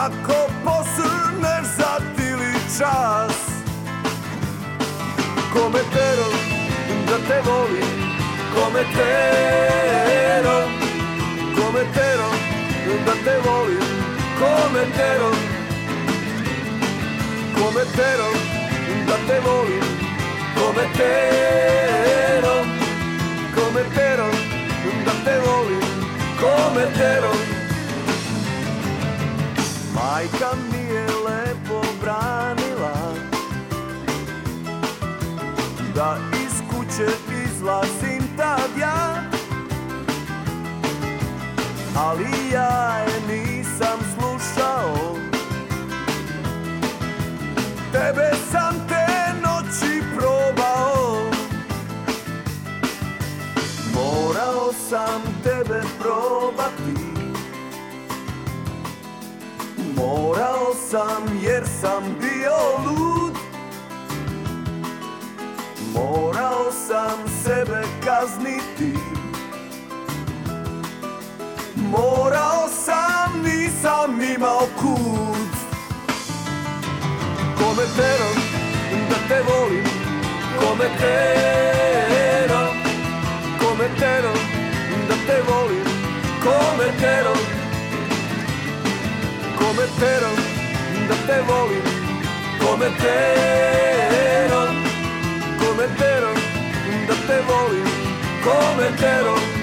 ako posrneš za tili čas. Kome tero da te volim, kome tero, kome tero da te volim, kome tero, kome tero da te volim, kome tero, kome tero da te volim, kome tero. Majka mi je lepo branila da iz kuće izlazim tad ja, ali ja je nisam slušao. Tebe sam te noći probao, morao sam tebe probati. Morao sam jer sam bio lud, morao sam sebe kazniti. Morao sam, nisam imao kud. Kome tero da te volim, kome tero, kome tero da te volim, kome tero, kome tero da te volim, kome tero, kome tero da te volim, kome tero.